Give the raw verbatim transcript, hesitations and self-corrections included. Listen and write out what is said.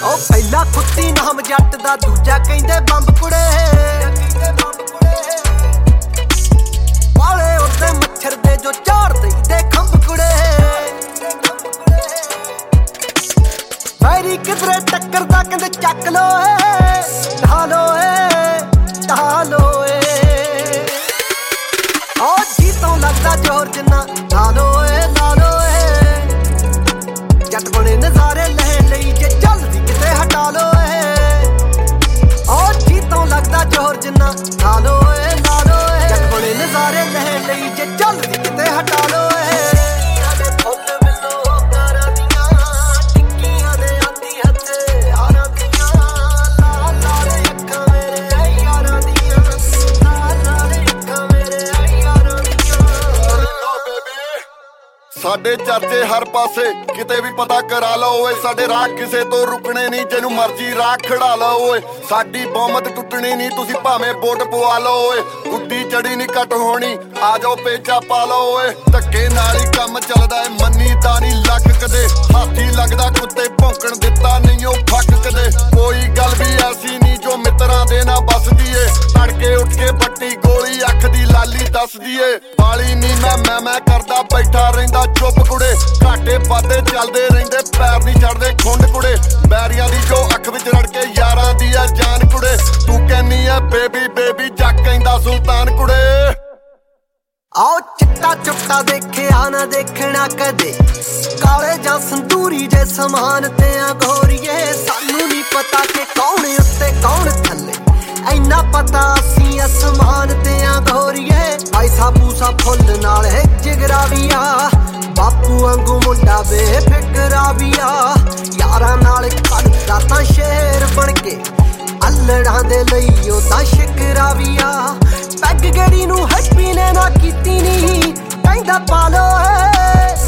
ਉਹ ਪਹਿਲਾ ਕੁੱਤੀ ਨਾਮ ਜੱਟ ਦਾ, ਦੂਜਾ ਕਹਿੰਦੇ ਬੰਬ ਕੁੜੇ। ਵਾਲੇ ਉੱਤੇ ਮੱਛਰ ਦੇ ਜੋ ਝਾੜ ਦੇਈਦੇ ਖੰਭ ਕੁੜੇ। ਵੈਰੀ ਕਿਧਰੇ ਟੱਕਰਦਾ ਕਹਿੰਦੇ ਚੱਕ ਲੋ ਏ, ਢਾ ਲੋ ਏ, ਢਾ ਲੋ ਏ। ਉਹ ਜੀ ਤੋਂ ਲੱਗਦਾ ਜ਼ੋਰ ਜਿੰਨਾ, ਲਾ ਲੋ ਏ, ਲਾ ਲੋ ਏ। ਜੱਟ ਬਣੇ ਨਜ਼ਾਰੇ ਲੈਣ ਲਈ ਜੇ ਚੱਲਦੀ ਕਿਤੇ ਹਟਾ ਲੋ ਏ। ਉਹ ਜੀ ਤੋਂ ਲੱਗਦਾ ਜ਼ੋਰ ਜਿੰਨਾ, ਲਾ ਲੋ ਏ, ਲਾ ਲੋ ਏ। ਜੱਟ ਬਣੇ ਨਜ਼ਾਰੇ ਲੈਣ ਲਈ ਜੇ ਚੱਲਦੀ ਕਿਤੇ ਹਟਾ ਲੋ ਏ। ਸਾਡੇ ਚਰਚੇ ਹਰ ਪਾਸੇ, ਕਿਤੇ ਵੀ ਪਤਾ ਕਰਾ ਲਓ ਓਏ। ਸਾਡੇ ਰਾਹ ਕਿਸੇ ਤੋਂ ਰੁਕਣੇ ਨਹੀਂ, ਜਿਹਨੂੰ ਮਰਜ਼ੀ ਰਾਹ ਖੜਾ ਲਓ ਓਏ। ਸਾਡੀ ਬਹੁਮਤ ਟੁੱਟਣੀ ਨਹੀਂ, ਤੁਸੀਂ ਭਾਵੇਂ ਵੋਟ ਪਵਾ ਲਓ ਓਏ। ਗੁੱਡੀ ਚੜੀ ਨਹੀਂ ਕੱਟ ਹੋਣੀ, ਆ ਜਾਓ ਪੇਚਾ ਪਾ ਲਓ ਓਏ। ਧੱਕੇ ਨਾਲ ਹੀ ਕੰਮ ਚੱਲਦਾ ਏ, ਮੰਨੀ ਤਾਂ ਨਹੀਂ ਲੱਖ ਕਦੇ। ਹਾਥੀ ਲੱਗਦਾ ਕੁੱਤੇ ਭੌਂਕਣ ਦਿੱਤਾ ਨਹੀਂ ਉਹ ਫੱਕ ਕਦੇ। ਕੋਈ ਗੱਲ ਵੀ ਐਸੀ ਨਹੀਂ ਜੋ ਮਿੱਤਰਾਂ ਦੇ ਨਾ ਬਸਦੀ ਏ। ਤੜਕੇ ਉੱਠ ਕੇ ਬੱਟੀ ਗੋਲੀ ਅੱਖ ਦੀ ਲਾਲੀ ਦੱਸਦੀ ਏ। ਵਾਲੀ ਨਹੀਂ ਮੈਂ ਮੈਂ ਮੈਂ ਕਰਦਾ ਬੈਠਾ ਰਹਿੰਦਾ ਚੁੱਪ ਕੁੜੇ। ਘਾਟੇ ਵਾਧੇ ਚੱਲਦੇ ਰਹਿੰਦੇ, ਪੈਰ ਨਹੀਂ ਛੱਡਦੇ ਖੁੰਡ ਕੁੜੇ। ਬੈਰੀਆਂ ਦੀ ਜੋ ਅੱਖ ਵਿੱਚ ਰੜ ਕੇ ਯਾਰਾਂ ਦੀ ਆ ਜਾਨ ਕੁੜੇ। ਤੂੰ ਕਹਿੰਨੀ ਐ ਬੇਬੀ ਬੇਬੀ, ਜੱਗ ਕਹਿੰਦਾ ਸੁਲਤਾਨ ਕੁੜੇ। ਆਓ ਚਿੱਟਾ ਚੁੱਟਾ ਦੇਖਿਆ ਨਾ ਦੇਖਣਾ ਕਦੇ, ਕਾਲੇ ਜਾਂ ਸੰਦੂਰੀ ਜੇ ਸਮਾਨ ਤੇ ਆ ਗੋਰੀਏ। ਸਾਨੂੰ ਨਹੀਂ ਪਤਾ ਕਿ ਕੌਣ ਉੱਤੇ ਕੌਣ ਥੱਲੇ, ਇੰਨਾ ਪਤਾ ਅਸੀਂ ਅਸਮਾਨ ਤੇ ਆ ਗੋਰੀਏ। ਪੈਸਾ ਪੂਸਾ ਫੁੱਲ ਨਾਲ ਹੈ ਜਿਗਰਾ ਵੀ ਆ, ਬਾਪੂ ਵਾਂਗੂ ਮੁੰਡਾ ਬੇਫਿਕਰਾ ਵੀ ਆ। ਯਾਰਾਂ ਨਾਲ ਕੱਢਦਾ ਤਾਂ ਸ਼ੇਰ ਬਣ ਕੇ, ਅੱਲੜਾਂ ਦੇ ਲਈ ਉਹ ਤਾਂ ਸ਼ਿਕਰਾ ਵੀ ਆ। ਪੈਗ ਗੇੜੀ ਨੂੰ ਹੈਪੀ ਨੇ ਨਾ ਕੀਤੀ ਨੀ, ਕਹਿੰਦਾ ਪਾ ਲੋ ਏ,